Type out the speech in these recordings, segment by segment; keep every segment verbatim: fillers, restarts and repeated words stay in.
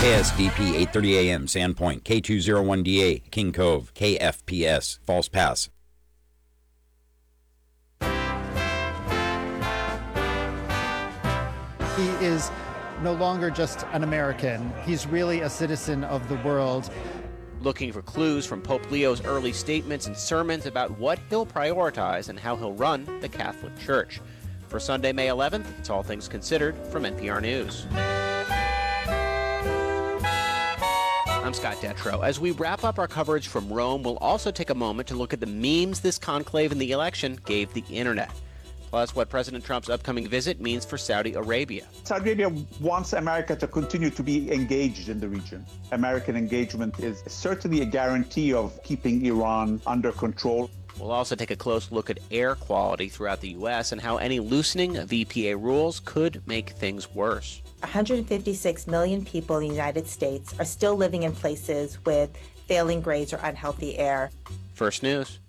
K S D P eight thirty A M, Sandpoint, K two oh one D A, King Cove, K F P S, False Pass. He is no longer just an American. He's really a citizen of the world. Looking for clues from Pope Leo's early statements and sermons about what he'll prioritize and how he'll run the Catholic Church. For Sunday, May eleventh, it's All Things Considered from N P R News. I'm Scott Detrow. As we wrap up our coverage from Rome, we'll also take a moment to look at the memes this conclave and the election gave the internet. Plus, what President Trump's upcoming visit means for Saudi Arabia. Saudi Arabia wants America to continue to be engaged in the region. American engagement is certainly a guarantee of keeping Iran under control. We'll also take a close look at air quality throughout the U S and how any loosening of E P A rules could make things worse. one hundred fifty-six million people in the United States are still living in places with failing grades or unhealthy air. First News.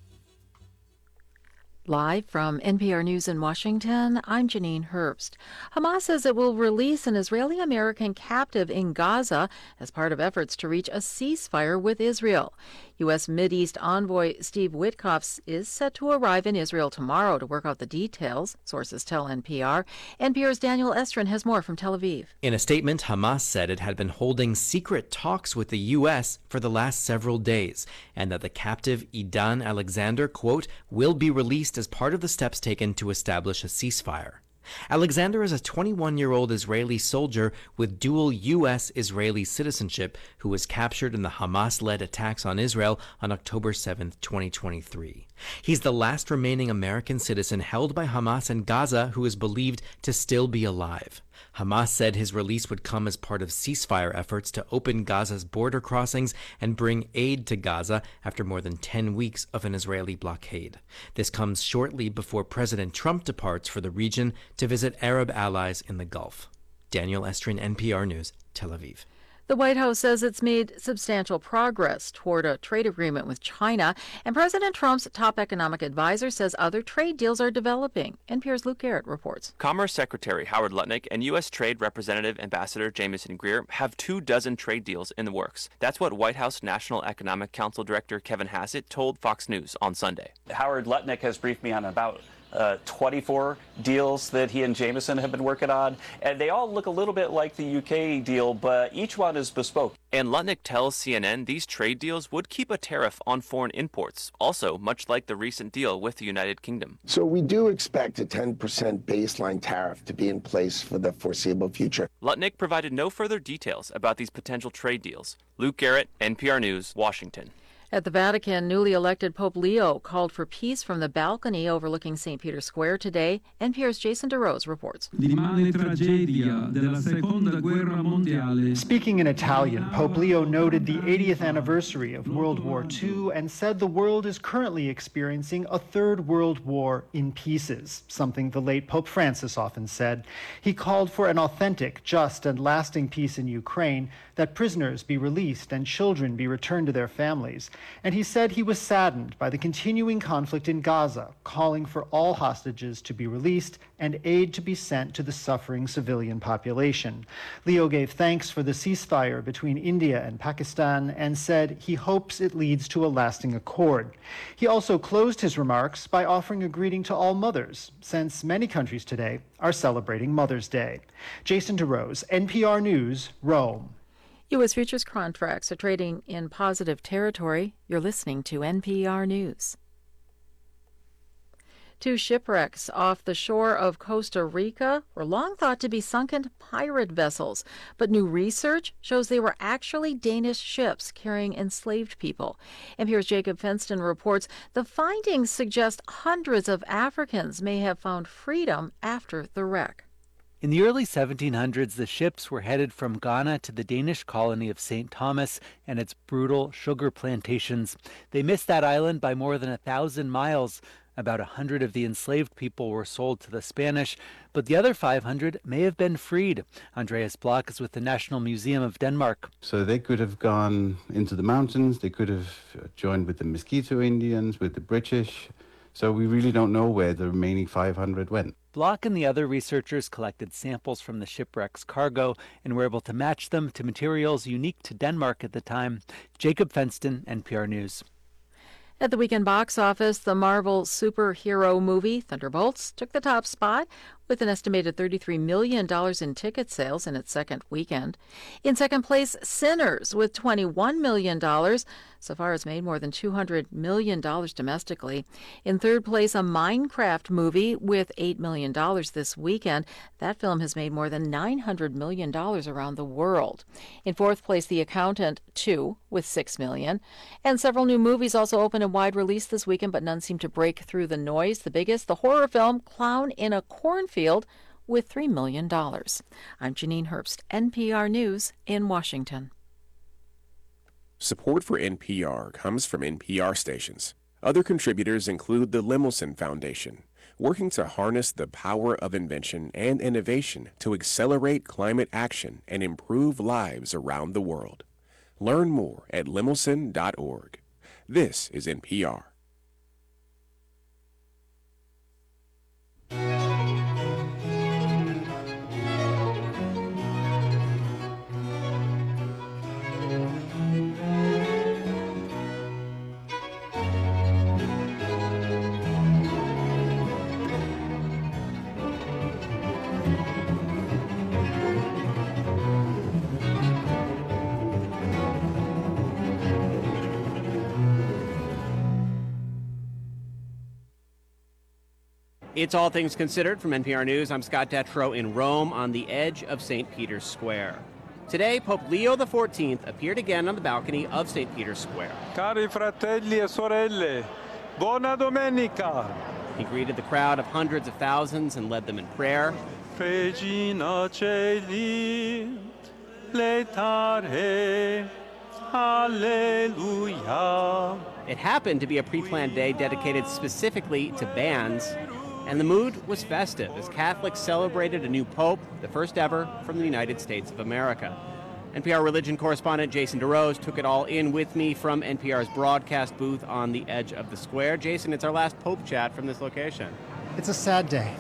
Live from N P R News in Washington, I'm Janine Herbst. Hamas says it will release an Israeli-American captive in Gaza as part of efforts to reach a ceasefire with Israel. U S Mideast envoy Steve Witkoff is set to arrive in Israel tomorrow to work out the details, sources tell N P R. N P R's Daniel Estrin has more from Tel Aviv. In a statement, Hamas said it had been holding secret talks with the U S for the last several days, and that the captive Idan Alexander, quote, will be released as part of the steps taken to establish a ceasefire. Alexander is a twenty-one-year-old Israeli soldier with dual U S Israeli citizenship who was captured in the Hamas-led attacks on Israel on October seventh, twenty twenty-three. He's the last remaining American citizen held by Hamas in Gaza who is believed to still be alive. Hamas said his release would come as part of ceasefire efforts to open Gaza's border crossings and bring aid to Gaza after more than ten weeks of an Israeli blockade. This comes shortly before President Trump departs for the region to visit Arab allies in the Gulf. Daniel Estrin, N P R News, Tel Aviv. The White House says it's made substantial progress toward a trade agreement with China, and President Trump's top economic advisor says other trade deals are developing. N P R's Luke Garrett reports. Commerce Secretary Howard Lutnick and U S. Trade Representative Ambassador Jamieson Greer have two dozen trade deals in the works. That's what White House National Economic Council Director Kevin Hassett told Fox News on Sunday. Howard Lutnick has briefed me on about Uh, twenty-four deals that he and Jamieson have been working on, and they all look a little bit like the U K deal, but each one is bespoke. And Lutnick tells C N N these trade deals would keep a tariff on foreign imports, also much like the recent deal with the United Kingdom. So we do expect a ten percent baseline tariff to be in place for the foreseeable future. Lutnick provided no further details about these potential trade deals. Luke Garrett, N P R News, Washington. At the Vatican, newly elected Pope Leo called for peace from the balcony overlooking Saint Peter's Square today. N P R's Jason DeRose reports. Speaking in Italian, Pope Leo noted the eightieth anniversary of World War Two and said the world is currently experiencing a third world war in pieces, something the late Pope Francis often said. He called for an authentic, just, and lasting peace in Ukraine, that prisoners be released and children be returned to their families. And he said he was saddened by the continuing conflict in Gaza, calling for all hostages to be released and aid to be sent to the suffering civilian population. Leo gave thanks for the ceasefire between India and Pakistan and said he hopes it leads to a lasting accord. He also closed his remarks by offering a greeting to all mothers, since many countries today are celebrating Mother's Day. Jason DeRose, N P R News, Rome. U S futures contracts are trading in positive territory. You're listening to N P R News. Two shipwrecks off the shore of Costa Rica were long thought to be sunken pirate vessels, but new research shows they were actually Danish ships carrying enslaved people. N P R's Jacob Fenston reports the findings suggest hundreds of Africans may have found freedom after the wreck. In the early seventeen hundreds, the ships were headed from Ghana to the Danish colony of Saint Thomas and its brutal sugar plantations. They missed that island by more than a thousand miles. About a hundred of the enslaved people were sold to the Spanish, but the other five hundred may have been freed. Andreas Block is with the National Museum of Denmark. So they could have gone into the mountains, they could have joined with the Mosquito Indians, with the British. So we really don't know where the remaining five hundred went. Block and the other researchers collected samples from the shipwreck's cargo and were able to match them to materials unique to Denmark at the time. Jacob Fenston, N P R News. At the weekend box office, the Marvel superhero movie Thunderbolts took the top spot with an estimated thirty-three million dollars in ticket sales in its second weekend. In second place, Sinners with twenty-one million dollars. So far, it's made more than two hundred million dollars domestically. In third place, a Minecraft movie with eight million dollars this weekend. That film has made more than nine hundred million dollars around the world. In fourth place, The Accountant two with six million dollars. And several new movies also opened in wide release this weekend, but none seem to break through the noise. The biggest, the horror film Clown in a Cornfield, with three million dollars. I'm Janine Herbst, N P R News in Washington. Support for N P R comes from N P R stations. Other contributors include the Lemelson Foundation, working to harness the power of invention and innovation to accelerate climate action and improve lives around the world. Learn more at lemelson dot org. This is N P R. It's All Things Considered from N P R News. I'm Scott Detrow in Rome on the edge of Saint Peter's Square. Today, Pope Leo the fourteenth appeared again on the balcony of Saint Peter's Square. Cari fratelli e sorelle, buona domenica. He greeted the crowd of hundreds of thousands and led them in prayer. Regina Caeli, laetare, Alleluia. It happened to be a pre-planned day dedicated specifically to bands, and the mood was festive as Catholics celebrated a new pope, the first ever from the United States of America. N P R religion correspondent Jason DeRose took it all in with me from N P R's broadcast booth on the edge of the square. Jason, it's our last Pope chat from this location. It's a sad day.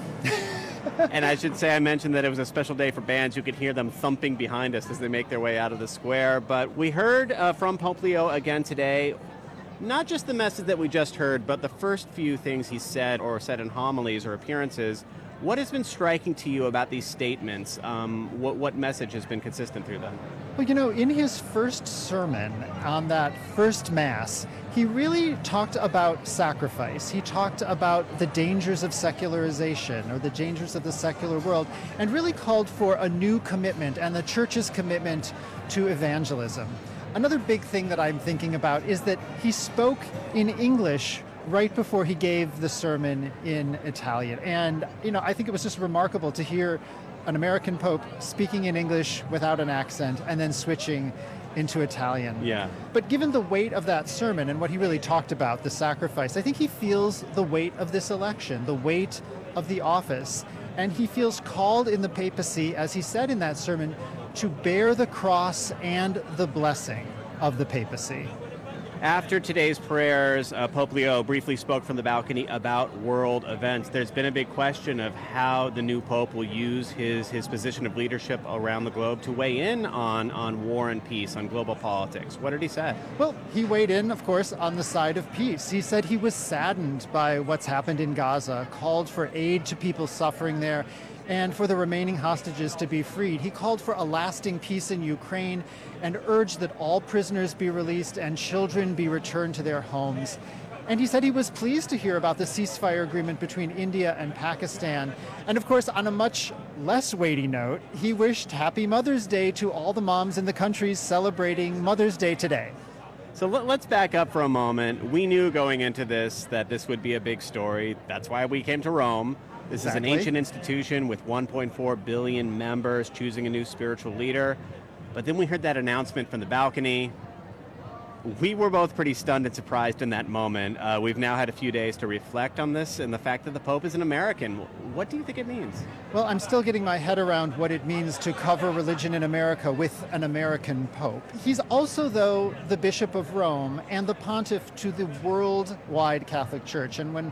And I should say I mentioned that it was a special day for bands. You could hear them thumping behind us as they make their way out of the square. But we heard uh, from Pope Leo again today. Not just the message that we just heard, but the first few things he said or said in homilies or appearances. What has been striking to you about these statements? Um, what, what message has been consistent through them? Well, you know, in his first sermon on that first Mass, he really talked about sacrifice. He talked about the dangers of secularization or the dangers of the secular world and really called for a new commitment and the Church's commitment to evangelism. Another big thing that I'm thinking about is that he spoke in English right before he gave the sermon in Italian. And, you know, I think it was just remarkable to hear an American Pope speaking in English without an accent and then switching into Italian. Yeah. But given the weight of that sermon and what he really talked about, the sacrifice, I think he feels the weight of this election, the weight of the office. And he feels called in the papacy, as he said in that sermon, to bear the cross and the blessing of the papacy. After today's prayers, uh, Pope Leo briefly spoke from the balcony about world events. There's been a big question of how the new Pope will use his, his position of leadership around the globe to weigh in on, on war and peace, on global politics. What did he say? Well, he weighed in, of course, on the side of peace. He said he was saddened by what's happened in Gaza, called for aid to people suffering there, and for the remaining hostages to be freed. He called for a lasting peace in Ukraine and urged that all prisoners be released and children be returned to their homes. And he said he was pleased to hear about the ceasefire agreement between India and Pakistan. And of course, on a much less weighty note, he wished Happy Mother's Day to all the moms in the countries celebrating Mother's Day today. So let's back up for a moment. We knew going into this that this would be a big story. That's why we came to Rome. This Exactly. is an ancient institution with one point four billion members choosing a new spiritual leader. But then we heard that announcement from the balcony. We were both pretty stunned and surprised in that moment. Uh, we've now had a few days to reflect on this and the fact that the Pope is an American. What do you think it means? Well, I'm still getting my head around what it means to cover religion in America with an American Pope. He's also, though, the Bishop of Rome and the pontiff to the worldwide Catholic Church. And when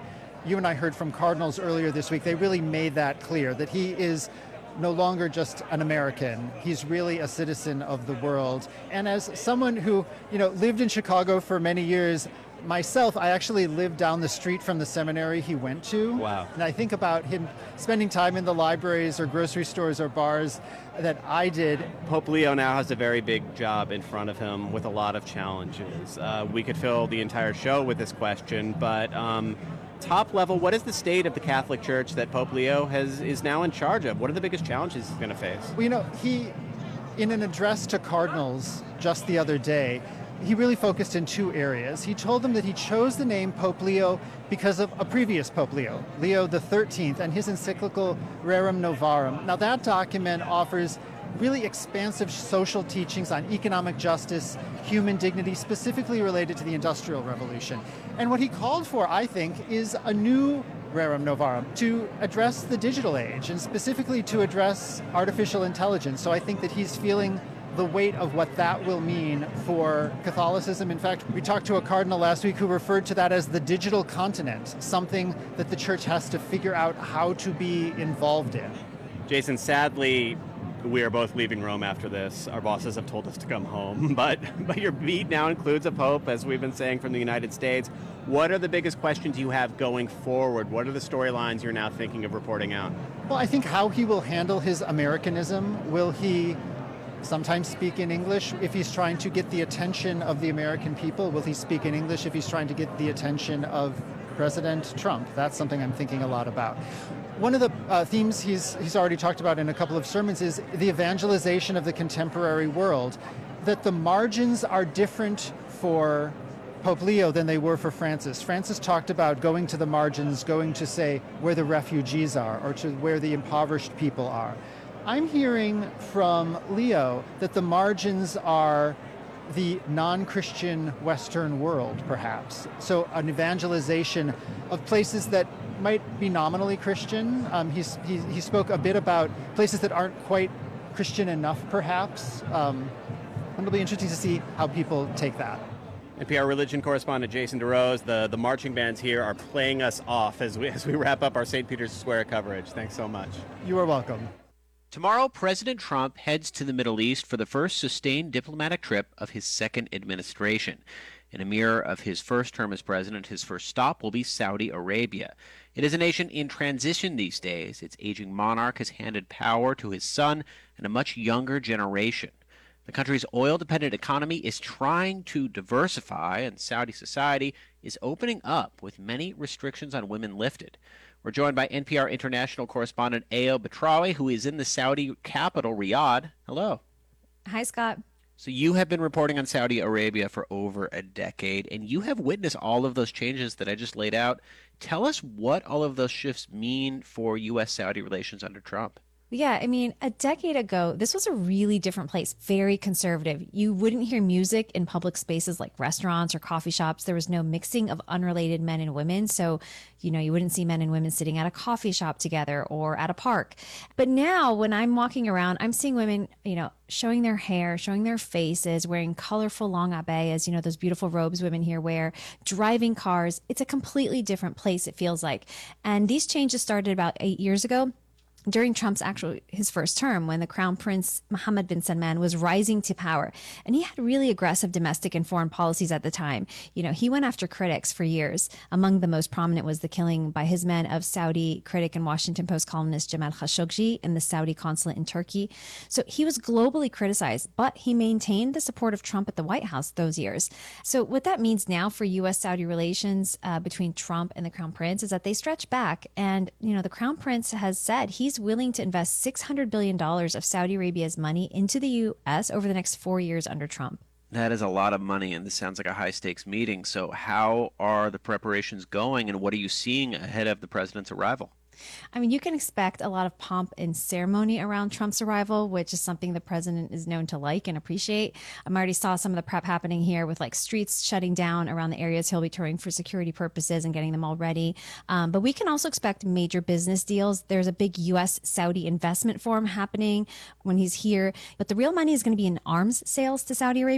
you and I heard from cardinals earlier this week, they really made that clear, that he is no longer just an American. He's really a citizen of the world. And as someone who, you know, lived in Chicago for many years, myself, I actually lived down the street from the seminary he went to. Wow. And I think about him spending time in the libraries or grocery stores or bars that I did. Pope Leo now has a very big job in front of him with a lot of challenges. Uh, we could fill the entire show with this question, but um, top level, what is the state of the Catholic Church that Pope Leo has is now in charge of? What are the biggest challenges he's going to face? Well, you know, he, in an address to cardinals just the other day, he really focused in two areas. He told them that he chose the name Pope Leo because of a previous Pope Leo, Leo the thirteenth, and his encyclical Rerum Novarum. Now, that document offers really expansive social teachings on economic justice, human dignity, specifically related to the Industrial Revolution. And what he called for, I think, is a new Rerum Novarum to address the digital age and specifically to address artificial intelligence. So I think that he's feeling the weight of what that will mean for Catholicism. In fact, we talked to a cardinal last week who referred to that as the digital continent, something that the church has to figure out how to be involved in. Jason, sadly, we are both leaving Rome after this. Our bosses have told us to come home, but but your beat now includes a pope, as we've been saying, from the United States. What are the biggest questions you have going forward? What are the storylines you're now thinking of reporting out? Well, I think how he will handle his Americanism. Will he sometimes speak in English if he's trying to get the attention of the American people? Will he speak in English if he's trying to get the attention of President Trump? That's something I'm thinking a lot about. One of the uh, themes he's he's already talked about in a couple of sermons is the evangelization of the contemporary world, that the margins are different for Pope Leo than they were for Francis. Francis talked about going to the margins, going to, say, where the refugees are or to where the impoverished people are. I'm hearing from Leo that the margins are the non-Christian Western world, perhaps. So an evangelization of places that might be nominally Christian. Um, he's, he, he spoke a bit about places that aren't quite Christian enough, perhaps. Um, it'll be interesting to see how people take that. N P R religion correspondent Jason DeRose, the, the marching bands here are playing us off as we, as we wrap up our Saint Peter's Square coverage. Thanks so much. You are welcome. Tomorrow, President Trump heads to the Middle East for the first sustained diplomatic trip of his second administration. In a mirror of his first term as president, his first stop will be Saudi Arabia. It is a nation in transition these days. Its aging monarch has handed power to his son and a much younger generation. The country's oil-dependent economy is trying to diversify, and Saudi society is opening up with many restrictions on women lifted. We're joined by N P R international correspondent Ayo Batrawi, who is in the Saudi capital, Riyadh. Hello. Hi, Scott. So you have been reporting on Saudi Arabia for over a decade, and you have witnessed all of those changes that I just laid out. Tell us what all of those shifts mean for U S Saudi relations under Trump. Yeah, I mean, a decade ago, this was a really different place, very conservative. You wouldn't hear music in public spaces like restaurants or coffee shops. There was no mixing of unrelated men and women. So, you know, you wouldn't see men and women sitting at a coffee shop together or at a park. But now when I'm walking around, I'm seeing women, you know, showing their hair, showing their faces, wearing colorful long abayas, you know, those beautiful robes women here wear, driving cars. It's a completely different place, it feels like. And these changes started about eight years ago. During Trump's actual his first term, when the Crown Prince Mohammed bin Salman was rising to power, and he had really aggressive domestic and foreign policies at the time. You know, he went after critics for years. Among the most prominent was the killing by his men of Saudi critic and Washington Post columnist Jamal Khashoggi in the Saudi consulate in Turkey. So he was globally criticized, but he maintained the support of Trump at the White House those years. So what that means now for U S Saudi relations uh, between Trump and the Crown Prince is that they stretch back, and you know, the Crown Prince has said he's willing to invest six hundred billion dollars of Saudi Arabia's money into the U S over the next four years under Trump. That is a lot of money, and this sounds like a high-stakes meeting. So how are the preparations going, and what are you seeing ahead of the president's arrival? I mean, you can expect a lot of pomp and ceremony around Trump's arrival, which is something the president is known to like and appreciate. I already saw some of the prep happening here with like streets shutting down around the areas he'll be touring for security purposes and getting them all ready. Um, but we can also expect major business deals. There's a big U S Saudi investment forum happening when he's here. But the real money is going to be in arms sales to Saudi Arabia.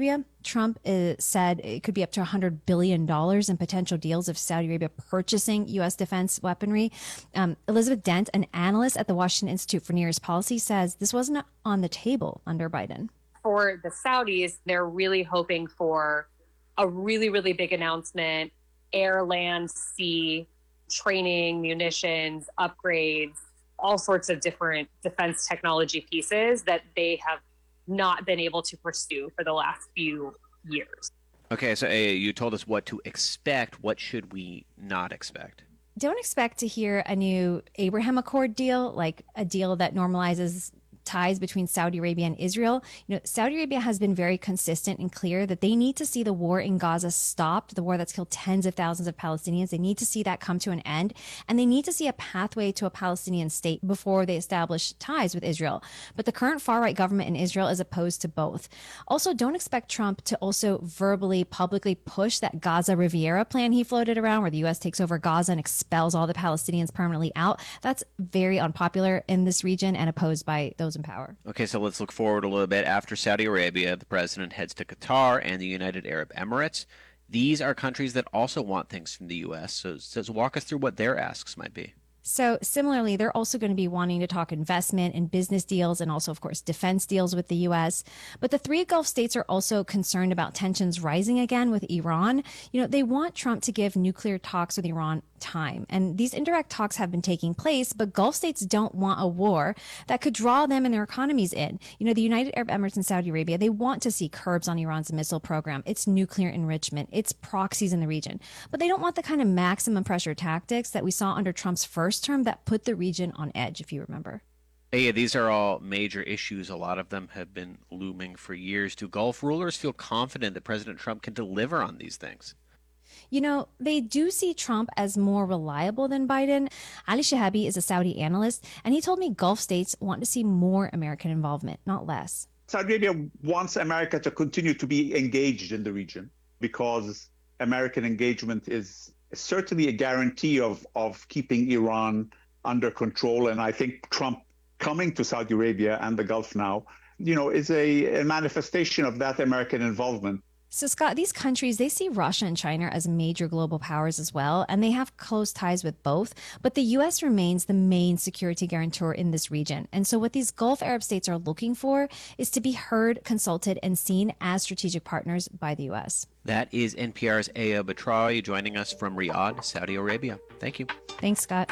Trump uh, said it could be up to one hundred billion dollars in potential deals of Saudi Arabia purchasing U S defense weaponry. Um, Elizabeth Dent, an analyst at the Washington Institute for Near East Policy, says this wasn't on the table under Biden. For the Saudis, they're really hoping for a really, really big announcement, air, land, sea, training, munitions, upgrades, all sorts of different defense technology pieces that they have not been able to pursue for the last few years. Okay, so uh, you told us what to expect. What should we not expect? Don't expect to hear a new Abraham Accord deal, like a deal that normalizes ties between Saudi Arabia and Israel. You know, Saudi Arabia has been very consistent and clear that they need to see the war in Gaza stopped, the war that's killed tens of thousands of Palestinians. They need to see that come to an end, and they need to see a pathway to a Palestinian state before they establish ties with Israel. But the current far-right government in Israel is opposed to both. Also, don't expect Trump to also verbally, publicly push that Gaza Riviera plan he floated around, where the U S takes over Gaza and expels all the Palestinians permanently out. That's very unpopular in this region and opposed by those in power. Okay, so let's look forward a little bit. After Saudi Arabia, the president heads to Qatar and the United Arab Emirates. These are countries that also want things from the U S. So, so walk us through what their asks might be. So similarly, they're also going to be wanting to talk investment and business deals and also, of course, defense deals with the U S. But the three Gulf states are also concerned about tensions rising again with Iran. You know, they want Trump to give nuclear talks with Iran time. And these indirect talks have been taking place, but Gulf states don't want a war that could draw them and their economies in. You know, the United Arab Emirates and Saudi Arabia, they want to see curbs on Iran's missile program, its nuclear enrichment, its proxies in the region. But they don't want the kind of maximum pressure tactics that we saw under Trump's first term that put the region on edge, if you remember. Yeah, these are all major issues. A lot of them have been looming for years. Do Gulf rulers feel confident that President Trump can deliver on these things? You know, they do see Trump as more reliable than Biden. Ali Shahabi is a Saudi analyst, and he told me Gulf states want to see more American involvement, not less. Saudi Arabia wants America to continue to be engaged in the region because American engagement is certainly a guarantee of, of keeping Iran under control. And I think Trump coming to Saudi Arabia and the Gulf now, you know, is a, a manifestation of that American involvement. So, Scott, these countries, they see Russia and China as major global powers as well, and they have close ties with both. But the U S remains the main security guarantor in this region. And so what these Gulf Arab states are looking for is to be heard, consulted, and seen as strategic partners by the U S. That is N P R's Aya Batrawi joining us from Riyadh, Saudi Arabia. Thank you. Thanks, Scott.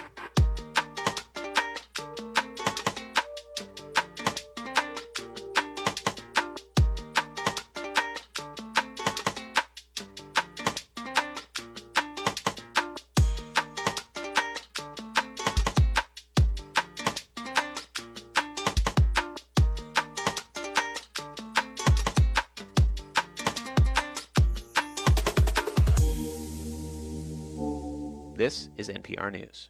This is N P R News.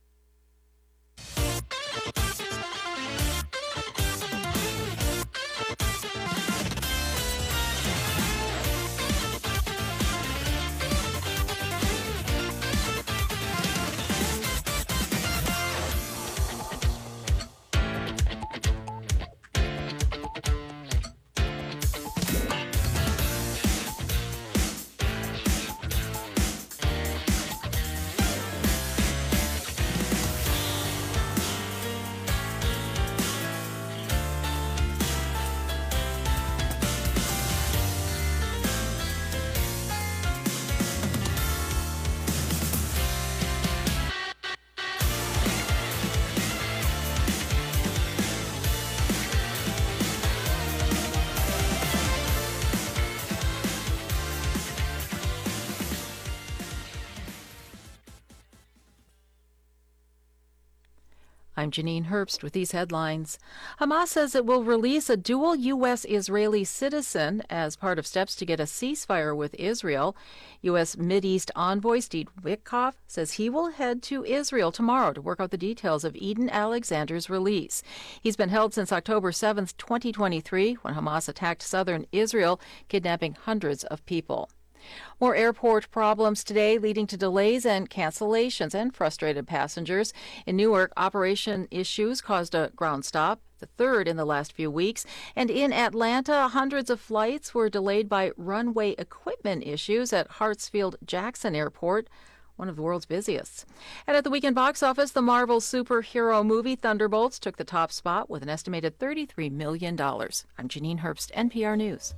I'm Janine Herbst with these headlines. Hamas says it will release a dual U S-Israeli citizen as part of steps to get a ceasefire with Israel. U S Mideast envoy Steve Witkoff says he will head to Israel tomorrow to work out the details of Eden Alexander's release. He's been held since October seventh, twenty twenty-three, when Hamas attacked southern Israel, kidnapping hundreds of people. More airport problems today, leading to delays and cancellations and frustrated passengers. In Newark, operation issues caused a ground stop the third in the last few weeks. And in Atlanta, hundreds of flights were delayed by runway equipment issues at Hartsfield-Jackson Airport, one of the world's busiest. And at the weekend box office, the Marvel superhero movie Thunderbolts took the top spot with an estimated thirty-three million dollars. I'm Janine Herbst, N P R News.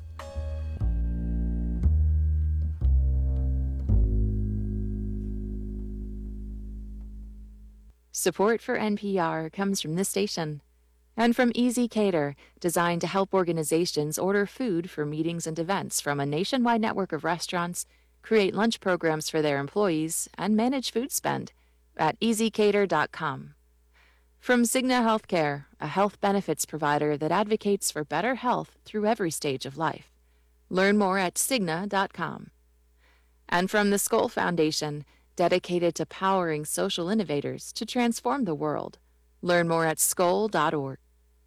Support for N P R comes from this station and from Easy Cater, designed to help organizations order food for meetings and events from a nationwide network of restaurants, create lunch programs for their employees, and manage food spend at easy cater dot com. From Cigna Healthcare, a health benefits provider that advocates for better health through every stage of life. Learn more at cigna dot com. And from the Skoll Foundation, dedicated to powering social innovators to transform the world. Learn more at skoll dot org.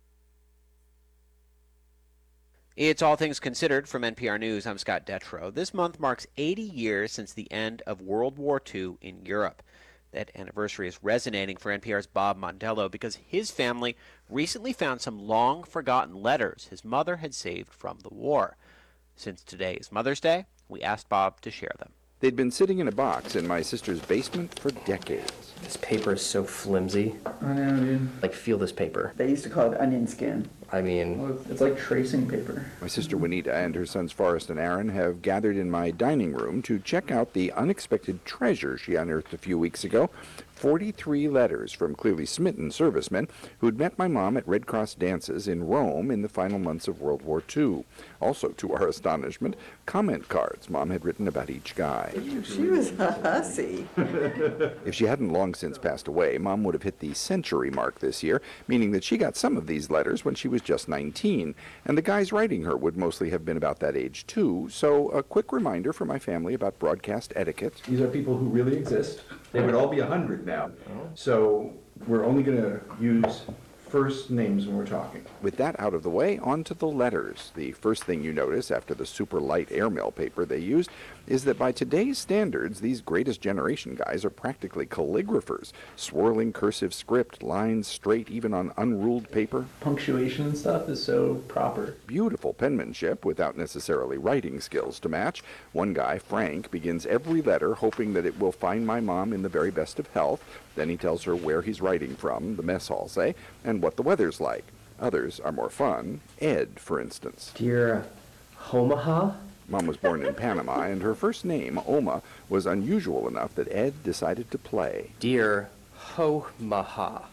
It's All Things Considered from N P R News. I'm Scott Detrow. This month marks eighty years since the end of World War Two in Europe. That anniversary is resonating for N P R's Bob Mondello because his family recently found some long-forgotten letters his mother had saved from the war. Since today is Mother's Day, we asked Bob to share them. They'd been sitting in a box in my sister's basement for decades. This paper is so flimsy. I know, dude. Like, feel this paper. They used to call it onion skin. I mean... Well, it's like tracing paper. My sister Juanita and her sons Forrest and Aaron have gathered in my dining room to check out the unexpected treasure she unearthed a few weeks ago. forty-three letters from clearly smitten servicemen who'd met my mom at Red Cross dances in Rome in the final months of World War Two. Also, to our astonishment, comment cards Mom had written about each guy. She was a hussy. If she hadn't long since passed away, Mom would have hit the century mark this year, meaning that she got some of these letters when she was just nineteen, and the guys writing her would mostly have been about that age too, so a quick reminder for my family about broadcast etiquette. These are people who really exist. They would all be a hundred now, so we're only going to use first names when we're talking. With that out of the way, on to the letters. The first thing you notice after the super light airmail paper they used is that by today's standards, these greatest generation guys are practically calligraphers, swirling cursive script, lines straight even on unruled paper. Punctuation and stuff is so proper. Beautiful penmanship without necessarily writing skills to match. One guy, Frank, begins every letter hoping that it will find my mom in the very best of health. Then he tells her where he's writing from, the mess hall say, and what the weather's like. Others are more fun. Ed, for instance. Dear Omaha? Mom was born in Panama, and her first name, Oma, was unusual enough that Ed decided to play. Dear Omaha.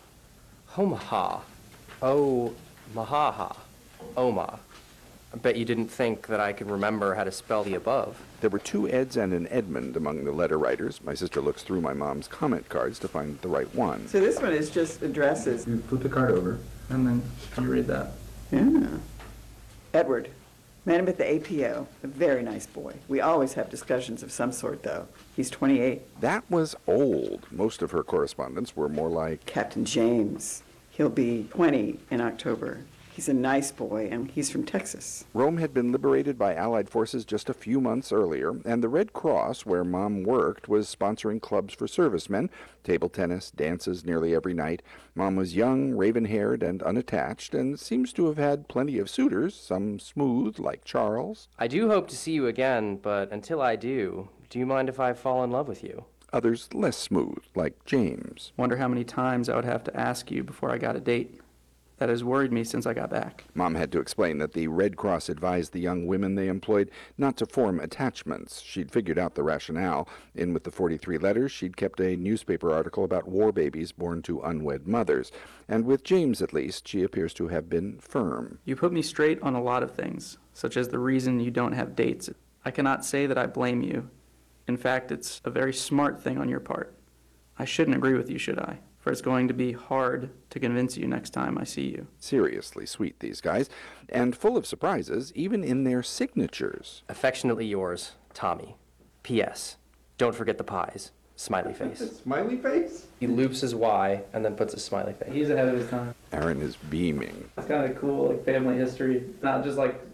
Omaha. Oh, Mahaha. Oma. I bet you didn't think that I could remember how to spell the above. There were two Eds and an Edmund among the letter writers. My sister looks through my mom's comment cards to find the right one. So this one is just addresses. You flip the card over, and then you read that. Yeah. Edward. Met him at the A P O. A very nice boy. We always have discussions of some sort, though. He's twenty-eight. That was old. Most of her correspondence were more like... Captain James. He'll be twenty in October. He's a nice boy, and he's from Texas. Rome had been liberated by Allied forces just a few months earlier, and the Red Cross, where Mom worked, was sponsoring clubs for servicemen, table tennis, dances nearly every night. Mom was young, raven-haired, and unattached, and seems to have had plenty of suitors, some smooth, like Charles. I do hope to see you again, but until I do, do you mind if I fall in love with you? Others less smooth, like James. Wonder how many times I would have to ask you before I got a date. That has worried me since I got back. Mom had to explain that the Red Cross advised the young women they employed not to form attachments. She'd figured out the rationale. In with the forty-three letters, she'd kept a newspaper article about war babies born to unwed mothers. And with James, at least, she appears to have been firm. You put me straight on a lot of things, such as the reason you don't have dates. I cannot say that I blame you. In fact, it's a very smart thing on your part. I shouldn't agree with you, should I? For it's going to be hard to convince you next time I see you. Seriously sweet, these guys, and full of surprises, even in their signatures. Affectionately yours, Tommy. P S. Don't forget the pies. Smiley face. Smiley face? He loops his Y and then puts a smiley face. He's ahead of his time. Aaron is beaming. It's kind of cool, like family history, not just like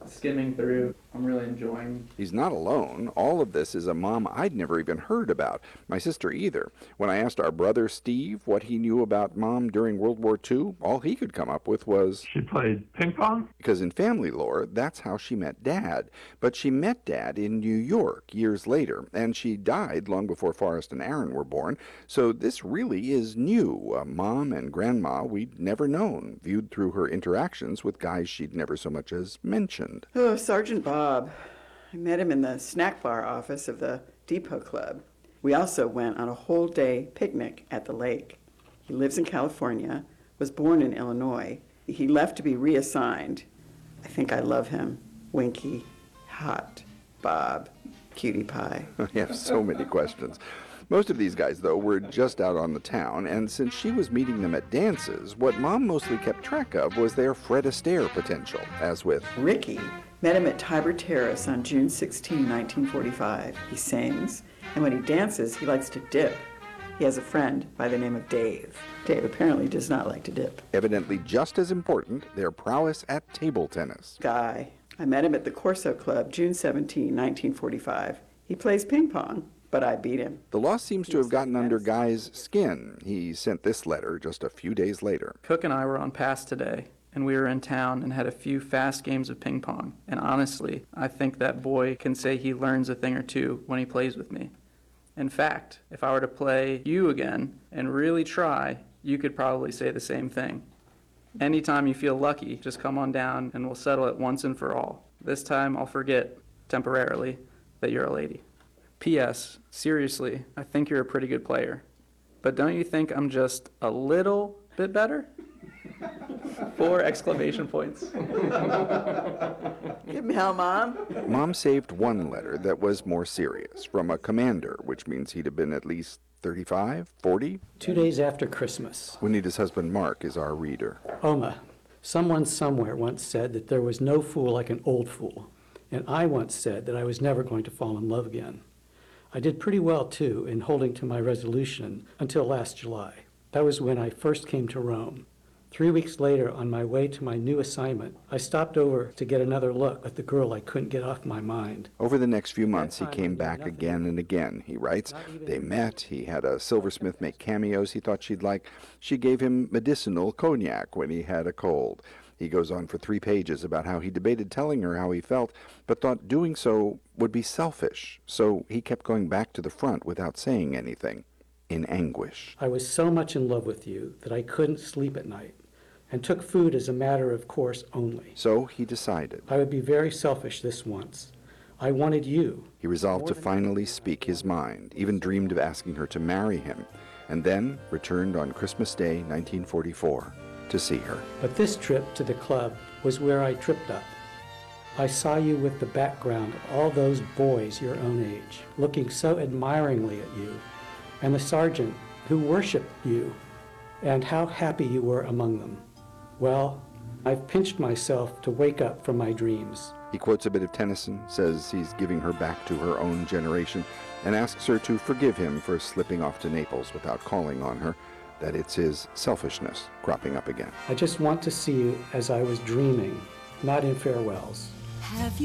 skimming through. I'm really enjoying. He's not alone. All of this is a mom I'd never even heard about. My sister either. When I asked our brother Steve what he knew about Mom during World War Two, all he could come up with was... She played ping pong? Because in family lore, that's how she met Dad. But she met Dad in New York years later, and she died long before Forrest and Aaron were born. So this really is new. A mom and grandma we'd never known, viewed through her interactions with guys she'd never so much as mentioned. Oh, Sergeant Bob. I met him in the snack bar office of the Depot Club. We also went on a whole day picnic at the lake. He lives in California, was born in Illinois. He left to be reassigned. I think I love him. Winky, hot, Bob, cutie pie. I have so many questions. Most of these guys, though, were just out on the town, and since she was meeting them at dances, what Mom mostly kept track of was their Fred Astaire potential, as with Ricky. Met him at Tiber Terrace on June sixteenth, nineteen forty-five. He sings, and when he dances, he likes to dip. He has a friend by the name of Dave. Dave apparently does not like to dip. Evidently just as important, their prowess at table tennis. Guy. I met him at the Corso Club June seventeenth, nineteen forty-five. He plays ping pong, but I beat him. The loss seems to have gotten under Guy's skin. He sent this letter just a few days later. Cook and I were on pass today, and we were in town and had a few fast games of ping pong. And honestly, I think that boy can say he learns a thing or two when he plays with me. In fact, if I were to play you again and really try, you could probably say the same thing. Anytime you feel lucky, just come on down and we'll settle it once and for all. This time I'll forget, temporarily, that you're a lady. P S. Seriously, I think you're a pretty good player. But don't you think I'm just a little bit better? Four exclamation points. Give me hell, Mom. Mom saved one letter that was more serious, from a commander, which means he'd have been at least thirty-five, forty? Two days after Christmas. Juanita's husband, Mark, is our reader. Oma, someone somewhere once said that there was no fool like an old fool. And I once said that I was never going to fall in love again. I did pretty well, too, in holding to my resolution until last July. That was when I first came to Rome. Three weeks later, on my way to my new assignment, I stopped over to get another look at the girl I couldn't get off my mind. Over the next few months, he came back again and again, he writes. They met. He had a silversmith make cameos he thought she'd like. She gave him medicinal cognac when he had a cold. He goes on for three pages about how he debated telling her how he felt, but thought doing so would be selfish. So he kept going back to the front without saying anything, in anguish. I was so much in love with you that I couldn't sleep at night, and took food as a matter of course only. So he decided. I would be very selfish this once. I wanted you. He resolved to finally speak his mind, even dreamed of asking her to marry him, and then returned on Christmas Day, nineteen forty-four, to see her. But this trip to the club was where I tripped up. I saw you with the background of all those boys your own age, looking so admiringly at you, and the sergeant who worshiped you, and how happy you were among them. Well, I've pinched myself to wake up from my dreams. He quotes a bit of Tennyson, says he's giving her back to her own generation, and asks her to forgive him for slipping off to Naples without calling on her, that it's his selfishness cropping up again. I just want to see you as I was dreaming, not in farewells. Have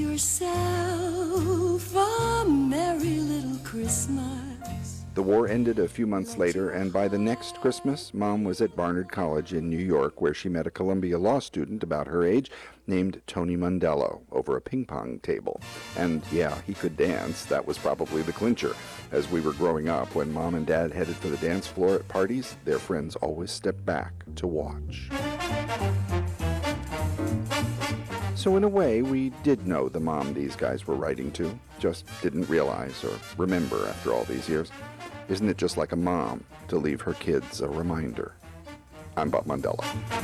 yourself a merry little Christmas. The war ended a few months later, and by the next Christmas, Mom was at Barnard College in New York, where she met a Columbia law student about her age named Tony Mondello over a ping pong table. And yeah, he could dance. That was probably the clincher. As we were growing up, when Mom and Dad headed for the dance floor at parties, their friends always stepped back to watch. So in a way, we did know the mom these guys were writing to, just didn't realize or remember after all these years. Isn't it just like a mom to leave her kids a reminder? I'm Bob Mondello.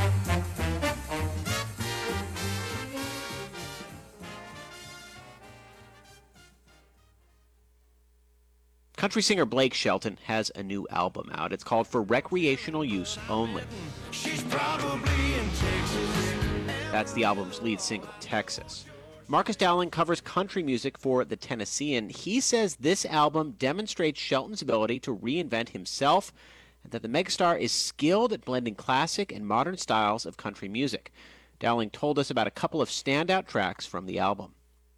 Country singer Blake Shelton has a new album out. It's called For Recreational Use Only. She's probably in Texas. That's the album's lead single, Texas. Marcus Dowling covers country music for The Tennessean. He says this album demonstrates Shelton's ability to reinvent himself and that the megastar is skilled at blending classic and modern styles of country music. Dowling told us about a couple of standout tracks from the album.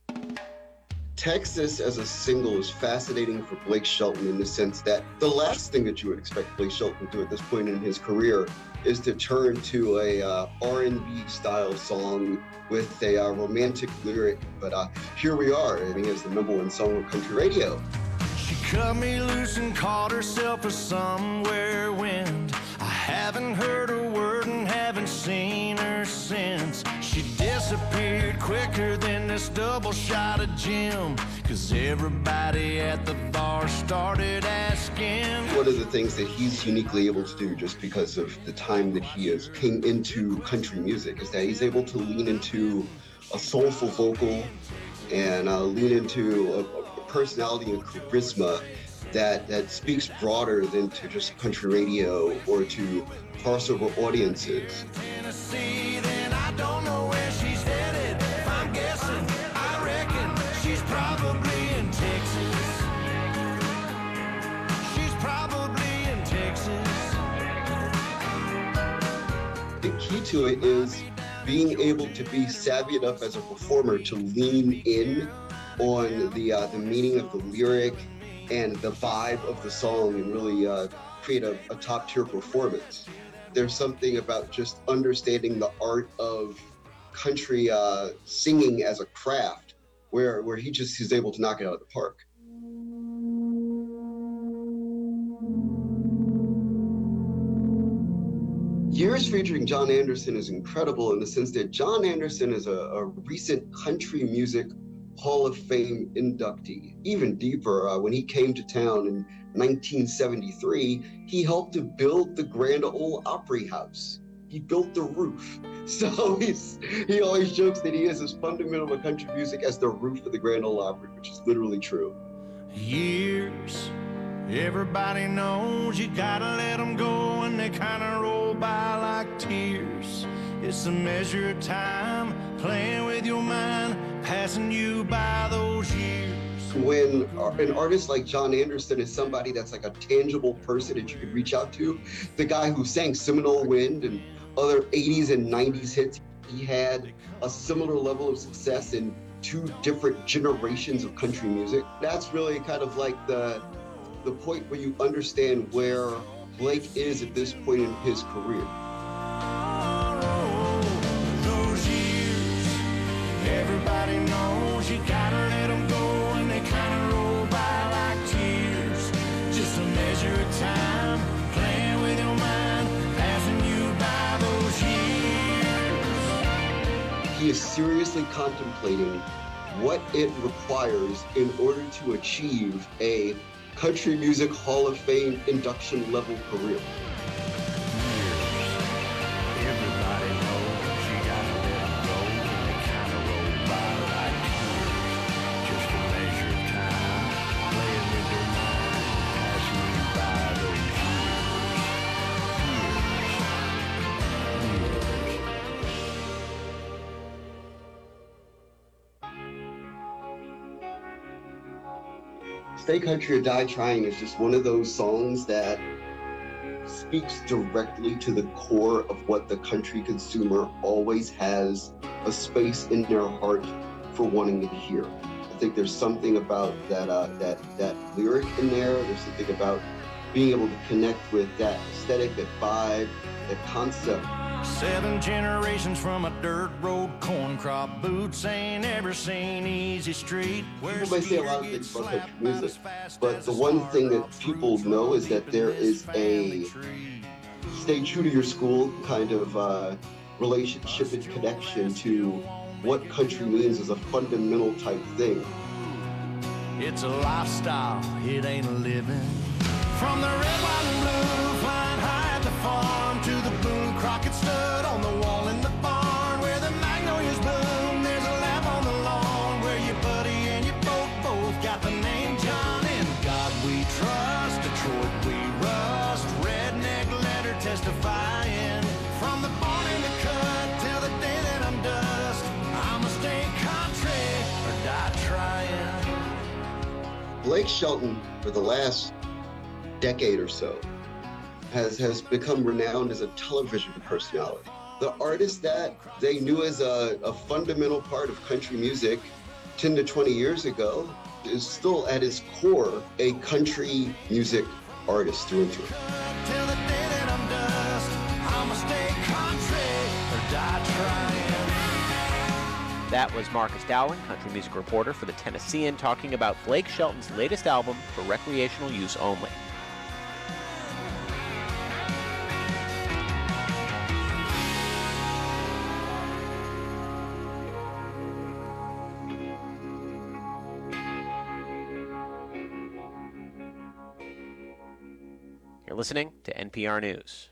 Texas as a single is fascinating for Blake Shelton in the sense that the last thing that you would expect Blake Shelton to do at this point in his career is to turn to a uh, R and B style song with a uh, romantic lyric. But uh, here we are, and he has the number one song on country radio. She cut me loose and caught herself a somewhere wind. I haven't heard a word and haven't seen her since. She disappeared quicker than this double shot of Jim, 'cause everybody at the bar started asking. One of the things that he's uniquely able to do, just because of the time that he has came into country music, is that he's able to lean into a soulful vocal and uh, lean into a, a personality and charisma that, that speaks broader than to just country radio or to crossover audiences. Tennessee, then I don't know where she's headed. If I'm guessing, I reckon she's probably in Texas. She's probably in Texas. The key to it is being able to be savvy enough as a performer to lean in on the uh, the meaning of the lyric and the vibe of the song and really uh, create a, a top-tier performance. There's something about just understanding the art of country uh, singing as a craft where, where he just is able to knock it out of the park. Years featuring John Anderson is incredible in the sense that John Anderson is a, a recent country music Hall of Fame inductee. Even deeper, uh, when he came to town in nineteen seventy-three, he helped to build the Grand Ole Opry House. He built the roof. So he's, he always jokes that he is as fundamental to country music as the roof of the Grand Ole Opry, which is literally true. Years, everybody knows you gotta let them go, and they kinda roll by like tears. It's a measure of time, playing with your mind, passing you by those years. When an artist like John Anderson is somebody that's like a tangible person that you could reach out to, the guy who sang Seminole Wind and other eighties and nineties hits, he had a similar level of success in two different generations of country music. That's really kind of like the, the point where you understand where Blake is at this point in his career. Everybody knows you gotta let them go, and they kinda roll by like tears. Just a measure of time, playing with your mind, passing you by those years. He is seriously contemplating what it requires in order to achieve a Country Music Hall of Fame induction level career. Stay Country or Die Trying is just one of those songs that speaks directly to the core of what the country consumer always has a space in their heart for wanting to hear. I think there's something about that uh, that that lyric in there. There's something about being able to connect with that aesthetic, that vibe, that concept. Seven generations from a dirt road corn crop. Boots ain't ever seen easy street. People may say a lot of things about country music, but the one thing that people know is that there is a stay true to your school kind of uh, relationship and connection to what country means as a fundamental type thing. It's a lifestyle, it ain't a living. From the red, white, and blue, flying high at the farm, to the Boone Crockett stud on the wall in the barn, where the magnolias bloom, there's a lamp on the lawn, where your buddy and your boat both got the name John. In God we trust, Detroit we rust, redneck letter testifying, from the barn in the cut till the day that I'm dust, I'ma stay country or die trying. Blake Shelton, for the last decade or so, has has become renowned as a television personality. The artist that they knew as a, a fundamental part of country music ten to twenty years ago is still at his core a country music artist through and through. Till the day that I'm dust, I'ma stay country or die trying. That was Marcus Dowling, country music reporter for the Tennessean, talking about Blake Shelton's latest album for recreational use only. You're listening to N P R News.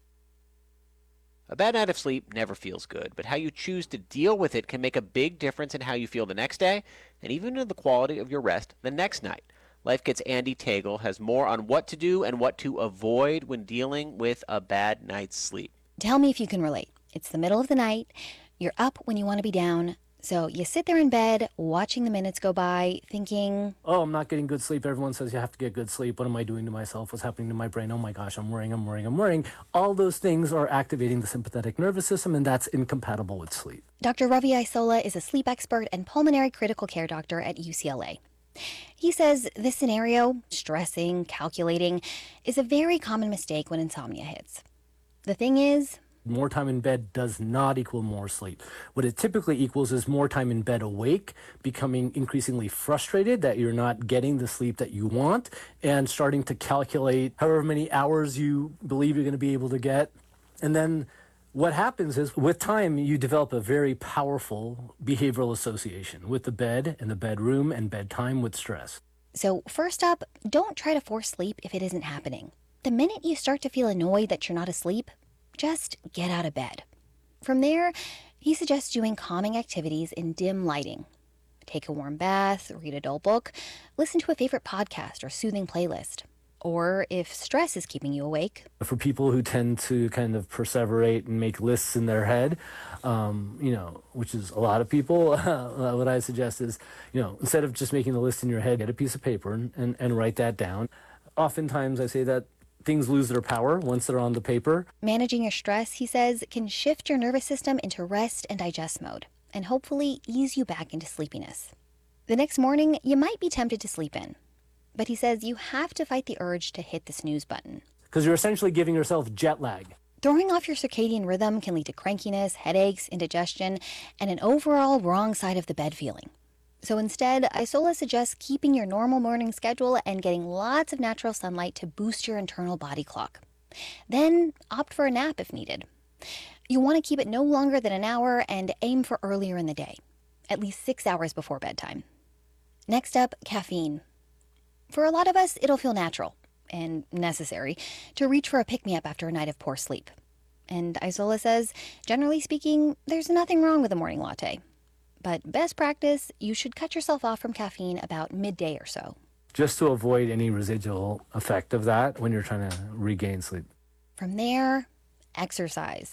A bad night of sleep never feels good, but how you choose to deal with it can make a big difference in how you feel the next day and even in the quality of your rest the next night. Life Kit's Andy Tagle has more on what to do and what to avoid when dealing with a bad night's sleep. Tell me if you can relate. It's the middle of the night. You're up when you want to be down. So you sit there in bed, watching the minutes go by, thinking, oh, I'm not getting good sleep. Everyone says you have to get good sleep. What am I doing to myself? What's happening to my brain? Oh my gosh, I'm worrying, I'm worrying, I'm worrying. All those things are activating the sympathetic nervous system, and that's incompatible with sleep. Doctor Ravi Isola is a sleep expert and pulmonary critical care doctor at U C L A. He says this scenario, stressing, calculating, is a very common mistake when insomnia hits. The thing is, more time in bed does not equal more sleep. What it typically equals is more time in bed awake, becoming increasingly frustrated that you're not getting the sleep that you want, and starting to calculate however many hours you believe you're going to be able to get. And then what happens is, with time, you develop a very powerful behavioral association with the bed and the bedroom and bedtime with stress. So first up, don't try to force sleep if it isn't happening. The minute you start to feel annoyed that you're not asleep, just get out of bed. From there, he suggests doing calming activities in dim lighting. Take a warm bath, read a dull book, listen to a favorite podcast or soothing playlist. Or if stress is keeping you awake. For people who tend to kind of perseverate and make lists in their head, um, you know, which is a lot of people, uh, what I suggest is, you know, instead of just making the list in your head, get a piece of paper and, and, and write that down. Oftentimes I say that things lose their power once they're on the paper. Managing your stress, he says, can shift your nervous system into rest and digest mode, and hopefully ease you back into sleepiness. The next morning, you might be tempted to sleep in, but he says you have to fight the urge to hit the snooze button. Because you're essentially giving yourself jet lag. Throwing off your circadian rhythm can lead to crankiness, headaches, indigestion, and an overall wrong side of the bed feeling. So instead, Isola suggests keeping your normal morning schedule and getting lots of natural sunlight to boost your internal body clock. Then opt for a nap if needed. You want to keep it no longer than an hour and aim for earlier in the day, at least six hours before bedtime. Next up, caffeine. For a lot of us, it'll feel natural and necessary to reach for a pick-me-up after a night of poor sleep. And Isola says, generally speaking, there's nothing wrong with a morning latte. But best practice, you should cut yourself off from caffeine about midday or so. Just to avoid any residual effect of that when you're trying to regain sleep. From there, exercise.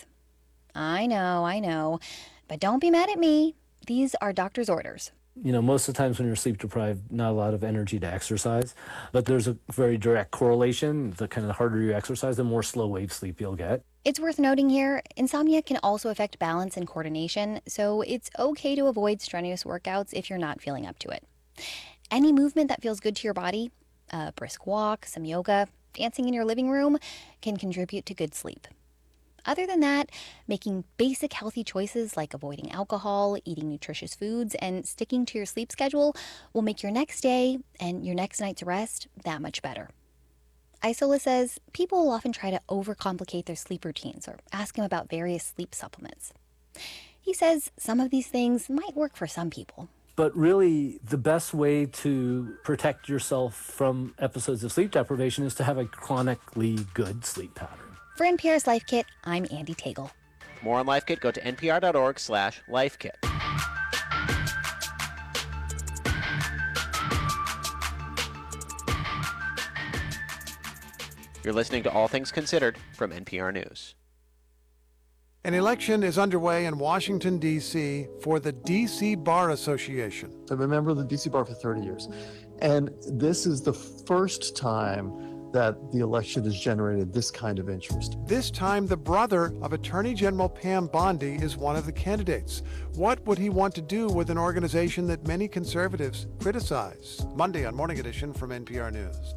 I know, I know, but don't be mad at me. These are doctor's orders. You know, most of the times when you're sleep deprived, not a lot of energy to exercise, but there's a very direct correlation. The kind of the harder you exercise, the more slow wave sleep you'll get. It's worth noting here, insomnia can also affect balance and coordination, so it's okay to avoid strenuous workouts if you're not feeling up to it. Any movement that feels good to your body, a brisk walk, some yoga, dancing in your living room, can contribute to good sleep. Other than that, making basic healthy choices like avoiding alcohol, eating nutritious foods, and sticking to your sleep schedule will make your next day and your next night's rest that much better. Isola says people will often try to overcomplicate their sleep routines or ask him about various sleep supplements. He says some of these things might work for some people. But really, the best way to protect yourself from episodes of sleep deprivation is to have a chronically good sleep pattern. For N P R's Life Kit, I'm Andy Tagle. More on Life Kit, go to npr.org slash lifekit. You're listening to All Things Considered from N P R News. An election is underway in Washington, D C for the D C Bar Association. I've been a member of the D C Bar for thirty years, and this is the first time that the election has generated this kind of interest. This time, the brother of Attorney General Pam Bondi is one of the candidates. What would he want to do with an organization that many conservatives criticize? Monday on Morning Edition from N P R News.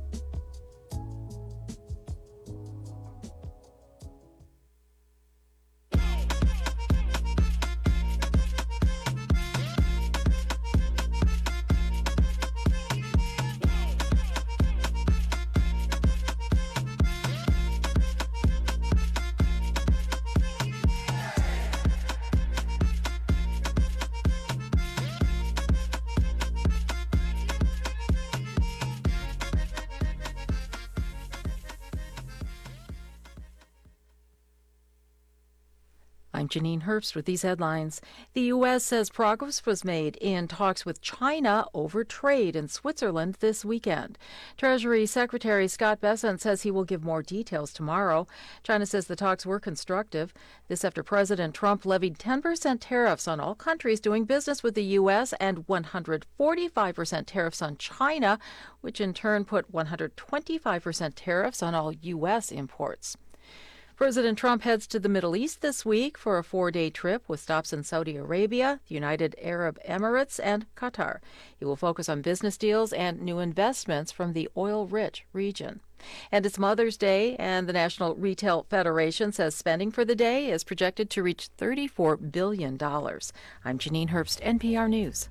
I'm Janine Herbst with these headlines. The U S says progress was made in talks with China over trade in Switzerland this weekend. Treasury Secretary Scott Bessent says he will give more details tomorrow. China says the talks were constructive. This after President Trump levied ten percent tariffs on all countries doing business with the U S and one hundred forty-five percent tariffs on China, which in turn put one hundred twenty-five percent tariffs on all U S imports. President Trump heads to the Middle East this week for a four-day trip with stops in Saudi Arabia, the United Arab Emirates, and Qatar. He will focus on business deals and new investments from the oil-rich region. And it's Mother's Day, and the National Retail Federation says spending for the day is projected to reach thirty-four billion dollars. I'm Janine Herbst, N P R News.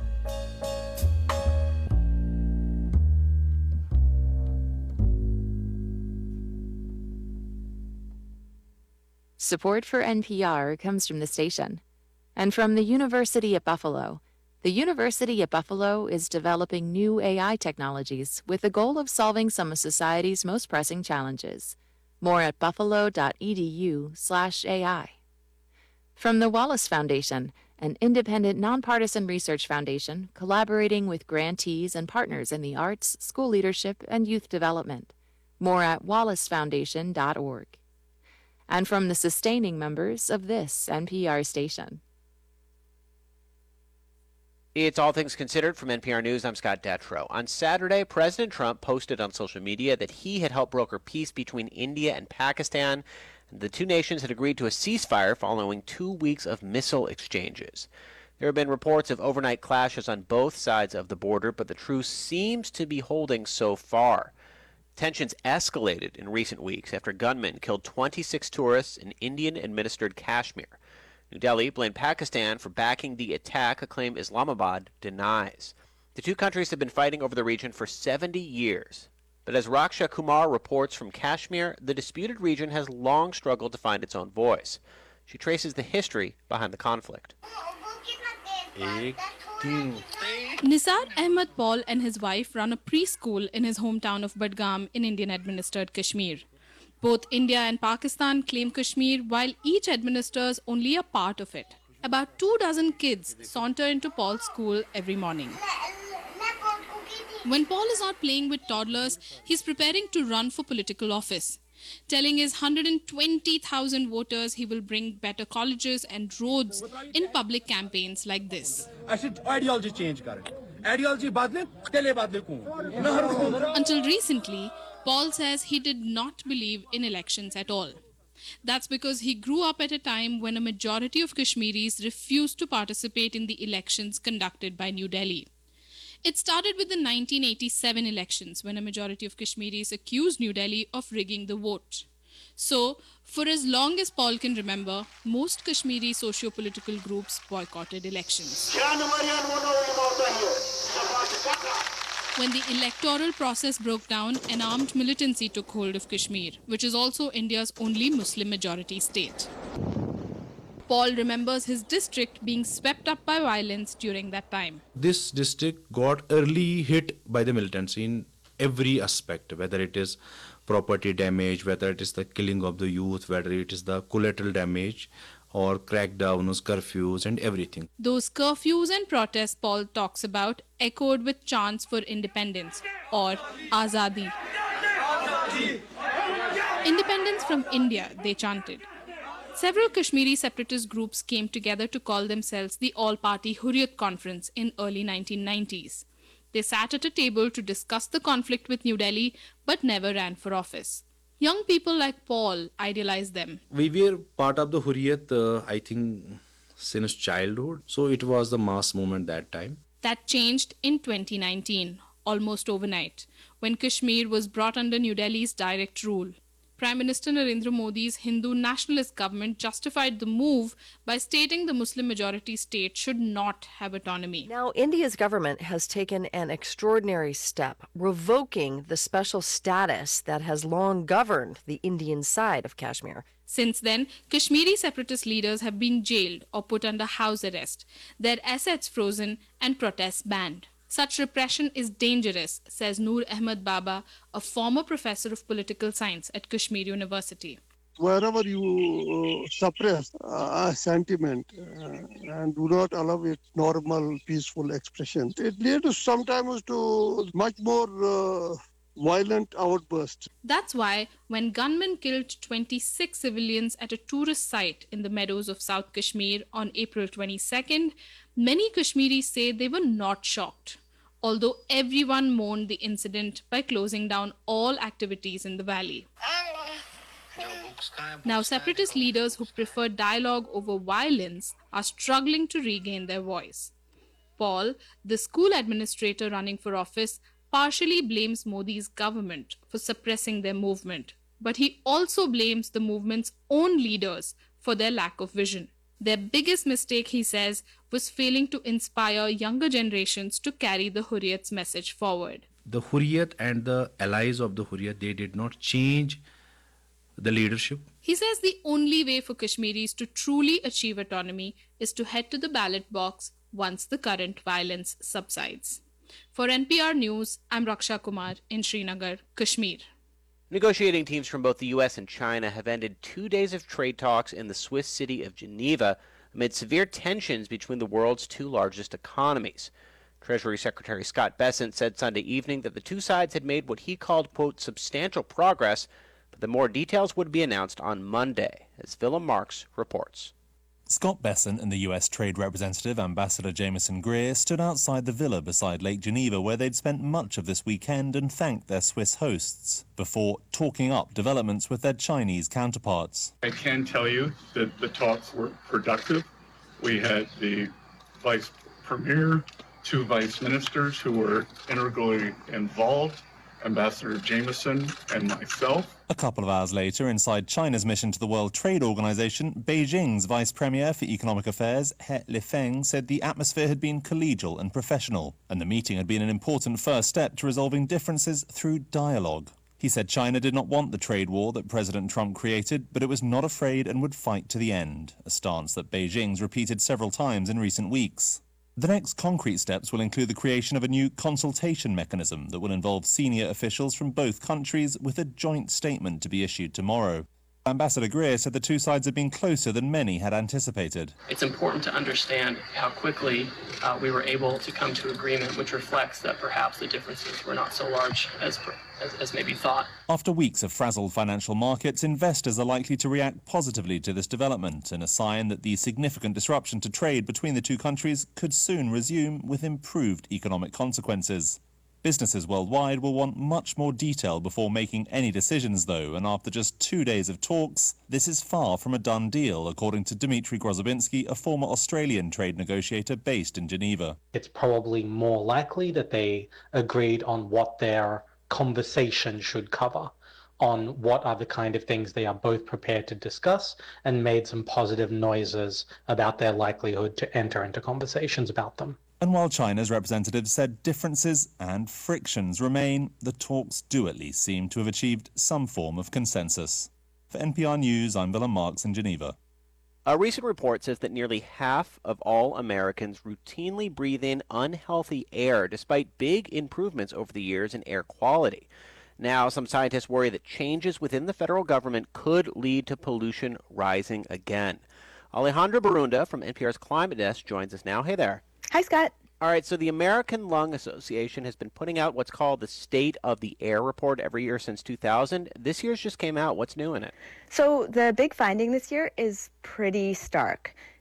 Support for N P R comes from the station and from the University at Buffalo. The University at Buffalo is developing new A I technologies with the goal of solving some of society's most pressing challenges. More at buffalo.edu slash AI. From the Wallace Foundation, an independent nonpartisan research foundation collaborating with grantees and partners in the arts, school leadership, and youth development. More at wallace foundation dot org. And from the sustaining members of this N P R station. It's All Things Considered from N P R News. I'm Scott Detrow. On Saturday, President Trump posted on social media that he had helped broker peace between India and Pakistan. The two nations had agreed to a ceasefire following two weeks of missile exchanges. There have been reports of overnight clashes on both sides of the border, but the truce seems to be holding so far. Tensions escalated in recent weeks after gunmen killed twenty-six tourists in Indian-administered Kashmir. New Delhi blamed Pakistan for backing the attack, a claim Islamabad denies. The two countries have been fighting over the region for seventy years. But as Raksha Kumar reports from Kashmir, the disputed region has long struggled to find its own voice. She traces the history behind the conflict. Nisar Ahmed Paul and his wife run a preschool in his hometown of Budgam in Indian-administered Kashmir. Both India and Pakistan claim Kashmir, while each administers only a part of it. About two dozen kids saunter into Paul's school every morning. When Paul is not playing with toddlers, he's preparing to run for political office, telling his one hundred twenty thousand voters he will bring better colleges and roads in public campaigns like this. Ideology change Ideology Until recently, Paul says he did not believe in elections at all. That's because he grew up at a time when a majority of Kashmiris refused to participate in the elections conducted by New Delhi. It started with the nineteen eighty-seven elections, when a majority of Kashmiris accused New Delhi of rigging the vote. So, for as long as Paul can remember, most Kashmiri socio-political groups boycotted elections. When the electoral process broke down, an armed militancy took hold of Kashmir, which is also India's only Muslim-majority state. Paul remembers his district being swept up by violence during that time. This district got early hit by the militancy in every aspect, whether it is property damage, whether it is the killing of the youth, whether it is the collateral damage or crackdowns, curfews and everything. Those curfews and protests Paul talks about echoed with chants for independence or Azadi. Independence from India, they chanted. Several Kashmiri separatist groups came together to call themselves the All-Party Hurriyat Conference in early nineteen nineties. They sat at a table to discuss the conflict with New Delhi, but never ran for office. Young people like Paul idealize them. We were part of the Hurriyat, uh, I think, since childhood. So it was the mass movement that time. That changed in twenty nineteen, almost overnight, when Kashmir was brought under New Delhi's direct rule. Prime Minister Narendra Modi's Hindu nationalist government justified the move by stating the Muslim majority state should not have autonomy. Now, India's government has taken an extraordinary step, revoking the special status that has long governed the Indian side of Kashmir. Since then, Kashmiri separatist leaders have been jailed or put under house arrest, their assets frozen, and protests banned. Such repression is dangerous, says Noor Ahmed Baba, a former professor of political science at Kashmir University. Wherever you uh, suppress uh, a sentiment uh, and do not allow it normal, peaceful expression, it leads sometimes to much more uh, violent outbursts. That's why when gunmen killed twenty-six civilians at a tourist site in the meadows of South Kashmir on April twenty-second, many Kashmiris say they were not shocked, although everyone mourned the incident by closing down all activities in the valley. Now, separatist leaders who prefer dialogue over violence are struggling to regain their voice. Paul, the school administrator running for office, partially blames Modi's government for suppressing their movement, but he also blames the movement's own leaders for their lack of vision. Their biggest mistake, he says, was failing to inspire younger generations to carry the Hurriyat's message forward. The Hurriyat and the allies of the Hurriyat, they did not change the leadership. He says the only way for Kashmiris to truly achieve autonomy is to head to the ballot box once the current violence subsides. For N P R News, I'm Raksha Kumar in Srinagar, Kashmir. Negotiating teams from both the U S and China have ended two days of trade talks in the Swiss city of Geneva amid severe tensions between the world's two largest economies. Treasury Secretary Scott Bessent said Sunday evening that the two sides had made what he called, quote, substantial progress, but the more details would be announced on Monday, as Willem Marks reports. Scott Bessent and the U S Trade Representative Ambassador Jameson Greer stood outside the villa beside Lake Geneva where they'd spent much of this weekend and thanked their Swiss hosts before talking up developments with their Chinese counterparts. I can tell you that the talks were productive. We had the vice premier, two vice ministers who were integrally involved, Ambassador Jameson and myself. A couple of hours later, inside China's mission to the World Trade Organization, Beijing's Vice Premier for Economic Affairs, He Lifeng, said the atmosphere had been collegial and professional, and the meeting had been an important first step to resolving differences through dialogue. He said China did not want the trade war that President Trump created, but it was not afraid and would fight to the end, a stance that Beijing's repeated several times in recent weeks. The next concrete steps will include the creation of a new consultation mechanism that will involve senior officials from both countries, with a joint statement to be issued tomorrow. Ambassador Greer said the two sides had been closer than many had anticipated. It's important to understand how quickly uh, we were able to come to agreement, which reflects that perhaps the differences were not so large as, as, as maybe thought. After weeks of frazzled financial markets, investors are likely to react positively to this development, and a sign that the significant disruption to trade between the two countries could soon resume with improved economic consequences. Businesses worldwide will want much more detail before making any decisions, though, and after just two days of talks, this is far from a done deal, according to Dmitry Grozobinski, a former Australian trade negotiator based in Geneva. It's probably more likely that they agreed on what their conversation should cover, on what are the kind of things they are both prepared to discuss, and made some positive noises about their likelihood to enter into conversations about them. And while China's representatives said differences and frictions remain, the talks do at least seem to have achieved some form of consensus. For N P R News, I'm Willem Marks in Geneva. A recent report says that nearly half of all Americans routinely breathe in unhealthy air, despite big improvements over the years in air quality. Now, some scientists worry that changes within the federal government could lead to pollution rising again. Alejandra Barunda from N P R's Climate Desk joins us now. Hey there. Hi, Scott. All right, so the American Lung Association has been putting out what's called the State of the Air report every year since two thousand. This year's just came out. What's new in it? So the big finding this year is pretty stark.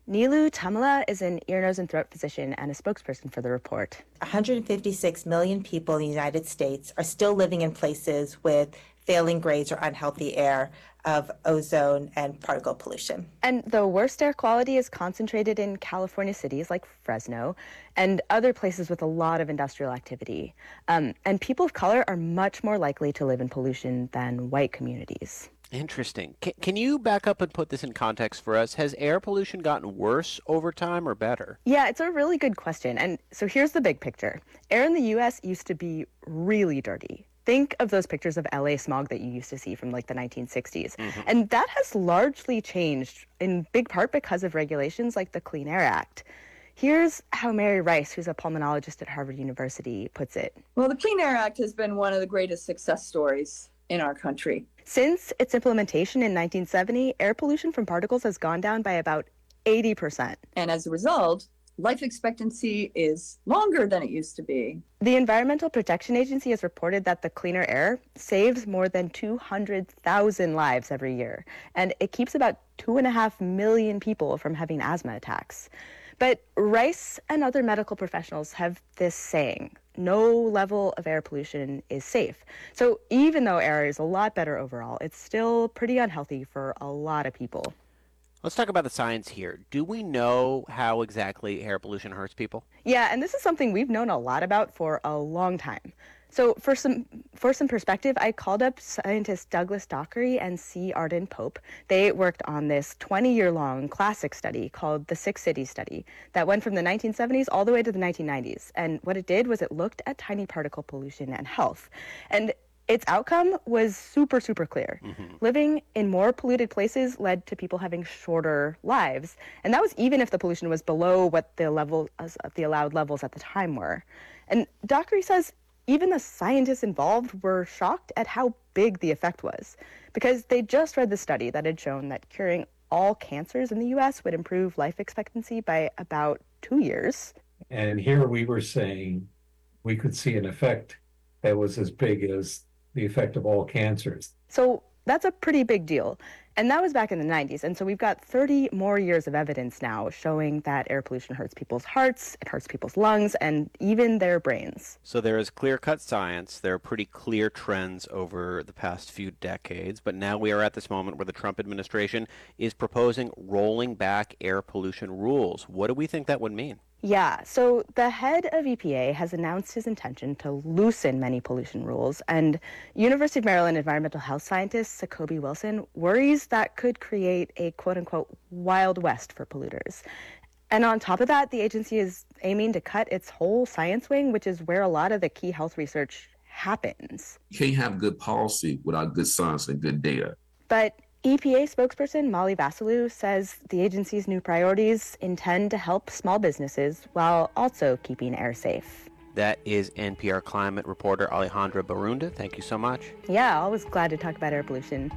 Nilu Tamala is an ear, nose, and throat physician and a spokesperson for the report. one hundred fifty-six million people in the United States are still living in places with failing grades or unhealthy air of ozone and particle pollution. And the worst air quality is concentrated in California cities like Fresno and other places with a lot of industrial activity. Um, and people of color are much more likely to live in pollution than white communities. Interesting. Can, can you back up and put this in context for us? Has air pollution gotten worse over time or better? Yeah, it's a really good question. And so here's the big picture. Air in the U S used to be really dirty. Think of those pictures of L A smog that you used to see from like the nineteen sixties. Mm-hmm. And that has largely changed in big part because of regulations like the Clean Air Act. Here's how Mary Rice, who's a pulmonologist at Harvard University, puts it. Well, the Clean Air Act has been one of the greatest success stories in our country. Since its implementation in nineteen seventy, air pollution from particles has gone down by about eighty percent. And as a result, life expectancy is longer than it used to be. The Environmental Protection Agency has reported that the cleaner air saves more than two hundred thousand lives every year, and it keeps about two and a half million people from having asthma attacks. But Rice and other medical professionals have this saying: no level of air pollution is safe. So even though air is a lot better overall, it's still pretty unhealthy for a lot of people. Let's talk about the science here. Do we know how exactly air pollution hurts people? Yeah, and this is something we've known a lot about for a long time. So for some for some perspective, I called up scientists Douglas Dockery and C. Arden Pope. They worked on this twenty-year-long classic study called the Six Cities Study that went from the nineteen seventies all the way to the nineteen nineties. And what it did was it looked at tiny particle pollution and health. And its outcome was super, super clear. Mm-hmm. Living in more polluted places led to people having shorter lives. And that was even if the pollution was below what the level, the allowed levels at the time were. And Dockery says even the scientists involved were shocked at how big the effect was, because they just read the study that had shown that curing all cancers in the U S would improve life expectancy by about two years. And here we were saying we could see an effect that was as big as the effect of all cancers. So that's a pretty big deal. And that was back in the nineties. And so we've got thirty more years of evidence now showing that air pollution hurts people's hearts, it hurts people's lungs, and even their brains. So there is clear-cut science. There are pretty clear trends over the past few decades. But now we are at this moment where the Trump administration is proposing rolling back air pollution rules. What do we think that would mean? Yeah, so the head of E P A has announced his intention to loosen many pollution rules, and University of Maryland environmental health scientist Sakobi Wilson worries that could create a quote-unquote Wild West for polluters. And on top of that, the agency is aiming to cut its whole science wing, which is where a lot of the key health research happens. You can't have good policy without good science and good data. But E P A spokesperson Molly Vasiliu says the agency's new priorities intend to help small businesses while also keeping air safe. That is N P R climate reporter Alejandra Barunda. Thank you so much. Yeah, always glad to talk about air pollution.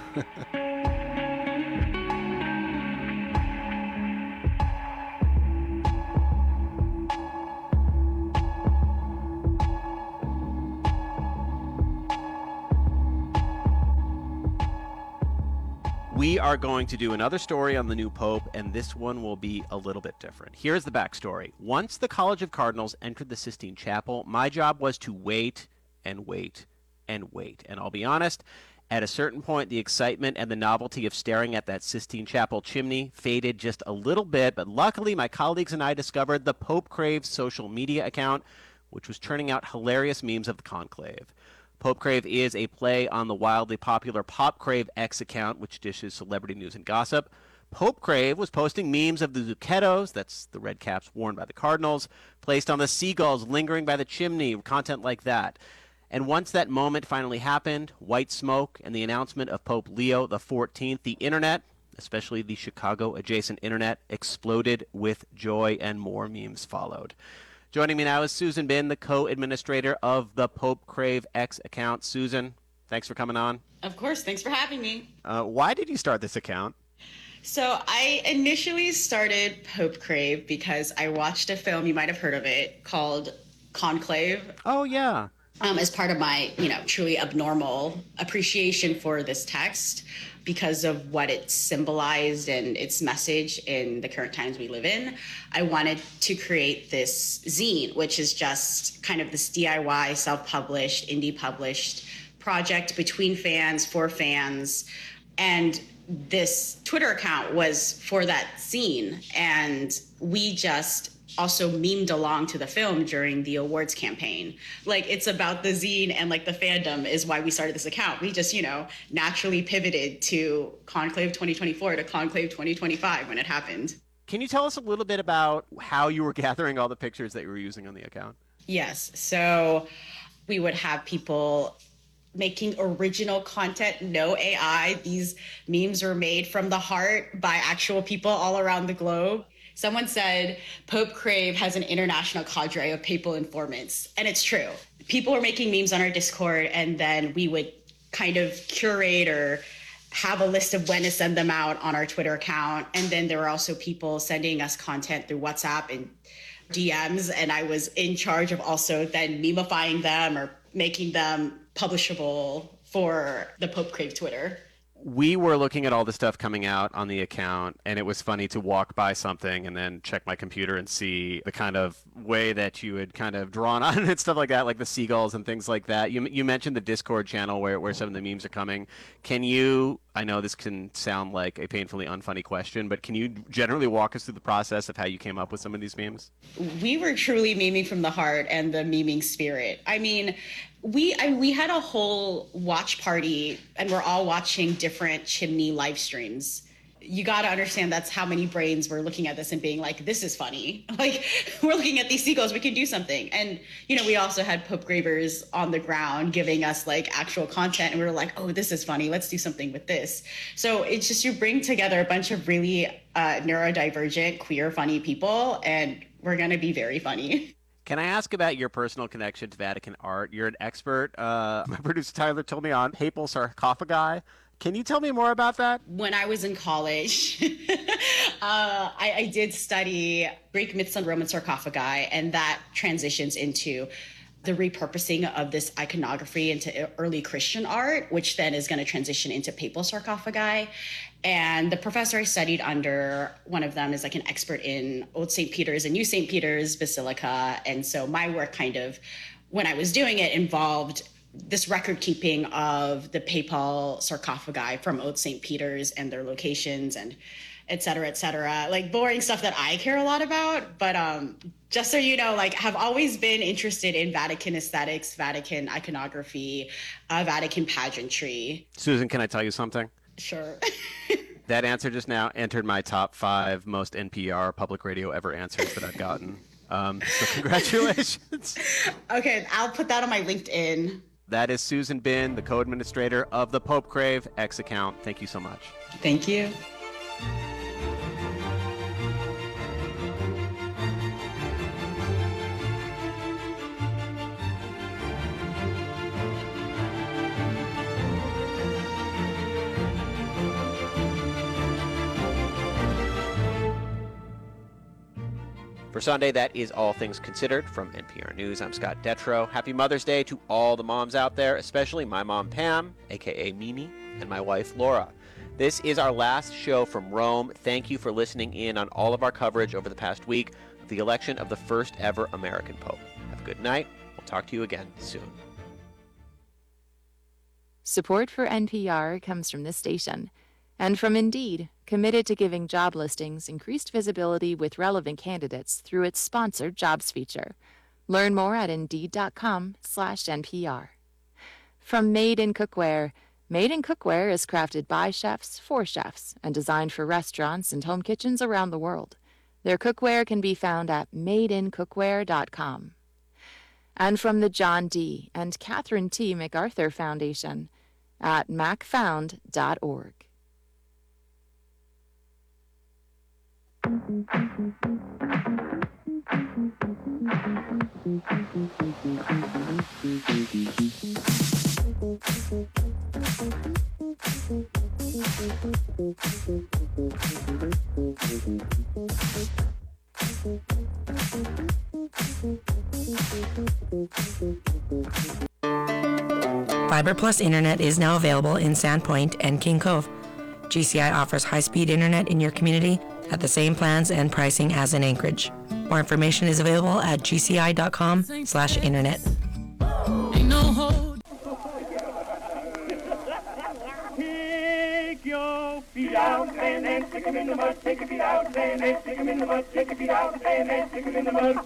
We are going to do another story on the new Pope, and this one will be a little bit different. Here's the backstory. Once the College of Cardinals entered the Sistine Chapel, my job was to wait and wait and wait. And I'll be honest, at a certain point, the excitement and the novelty of staring at that Sistine Chapel chimney faded just a little bit, but luckily my colleagues and I discovered the Pope Crave social media account, which was churning out hilarious memes of the conclave. Pope Crave is a play on the wildly popular Pop Crave X account, which dishes celebrity news and gossip. Pope Crave was posting memes of the Zucchettos, that's the red caps worn by the Cardinals, placed on the seagulls lingering by the chimney, content like that. And once that moment finally happened, white smoke and the announcement of Pope Leo the fourteenth, the internet, especially the Chicago-adjacent internet, exploded with joy, and more memes followed. Joining me now is Susan Bin, the co-administrator of the Pope Crave X account. Susan, thanks for coming on. Of course, thanks for having me. Uh, why did you start this account? So I initially started Pope Crave because I watched a film, you might have heard of it, called Conclave. Oh, yeah. um, as part of my, you know, truly abnormal appreciation for this text because of what it symbolized and its message in the current times we live in. I wanted to create this zine, which is just kind of this D I Y, self-published, indie published project between fans, for fans. And this Twitter account was for that zine. And we just also memed along to the film during the awards campaign. Like, it's about the zine and like the fandom is why we started this account. We just, you know, naturally pivoted to Conclave twenty twenty-four to Conclave twenty twenty-five when it happened. Can you tell us a little bit about how you were gathering all the pictures that you were using on the account? Yes. So we would have people making original content, no A I. These memes were made from the heart by actual people all around the globe. Someone said Pope Crave has an international cadre of papal informants, and it's true. People were making memes on our Discord, and then we would kind of curate or have a list of when to send them out on our Twitter account. And then there were also people sending us content through WhatsApp and D Ms, and I was in charge of also then memifying them or making them publishable for the Pope Crave Twitter. We were looking at all the stuff coming out on the account, and it was funny to walk by something and then check my computer and see the kind of way that you had kind of drawn on it and stuff like that, like the seagulls and things like that. You you mentioned the Discord channel where, where some of the memes are coming. Can you, I know this can sound like a painfully unfunny question, but can you generally walk us through the process of how you came up with some of these memes? We were truly memeing from the heart and the memeing spirit. I mean, we I, we had a whole watch party, and we're all watching different Chimney live streams. You got to understand that's how many brains were looking at this and being like, this is funny. Like, we're looking at these seagulls, we can do something. And, you know, we also had Pope Gravers on the ground giving us like actual content, and we were like, oh, this is funny, let's do something with this. So it's just, you bring together a bunch of really uh, neurodivergent, queer, funny people, and we're going to be very funny. Can I ask about your personal connection to Vatican art? You're an expert. Uh, my producer Tyler told me on papal sarcophagi. Can you tell me more about that? When I was in college, uh, I, I did study Greek myths and Roman sarcophagi, and that transitions into the repurposing of this iconography into early Christian art, which then is going to transition into papal sarcophagi. And the professor I studied under, one of them is like an expert in Old Saint Peter's and New Saint Peter's Basilica. And so my work kind of, when I was doing it, involved this record keeping of the papal sarcophagi from Old Saint Peter's and their locations and et cetera, et cetera. Like boring stuff that I care a lot about. But um, just so you know, like have always been interested in Vatican aesthetics, Vatican iconography, uh, Vatican pageantry. Susan, can I tell you something? Sure. That answer just now entered my top five most N P R public radio ever answers that I've gotten. Um, so congratulations. Okay, I'll put that on my LinkedIn. That is Susan Bin, the co-administrator of the Pope Crave X account. Thank you so much. Thank you. For Sunday, that is All Things Considered from N P R News. I'm Scott Detrow. Happy Mother's Day to all the moms out there, especially my mom, Pam, a k a. Mimi, and my wife, Laura. This is our last show from Rome. Thank you for listening in on all of our coverage over the past week of the election of the first ever American Pope. Have a good night. We'll talk to you again soon. Support for N P R comes from this station and from Indeed, committed to giving job listings increased visibility with relevant candidates through its sponsored jobs feature. Learn more at Indeed.com slash NPR. From Made in Cookware. Made in Cookware is crafted by chefs for chefs and designed for restaurants and home kitchens around the world. Their cookware can be found at made in cookware dot com. And from the John D. and Catherine T. MacArthur Foundation at mac found dot org. Fiber Plus internet is now available in Sandpoint and King Cove. G C I offers high-speed internet in your community at the same plans and pricing as in Anchorage. More information is available at g c i dot com slash internet. Take your feet out and then stick 'em in the mud. Take your feet out and then stick 'em in the mud. Take your feet out and then stick 'em in the mud.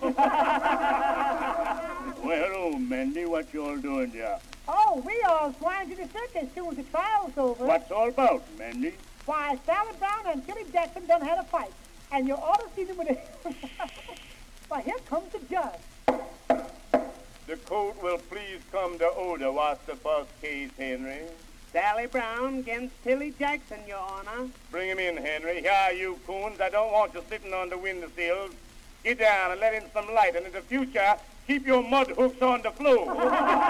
Well, hello, Mandy. What you all doing there? Oh, we all flying to the circus soon as the trial's over. What's all about, Mandy? Why, Sally Brown and Tilly Jackson done had a fight, and you ought to see them with it. Why, here comes the judge. The court will please come to order. What's the first case, Henry? Sally Brown against Tilly Jackson, Your Honor. Bring him in, Henry. Here, you coons. I don't want you sitting on the windowsills. Get down and let in some light, and in the future, keep your mud hooks on the floor.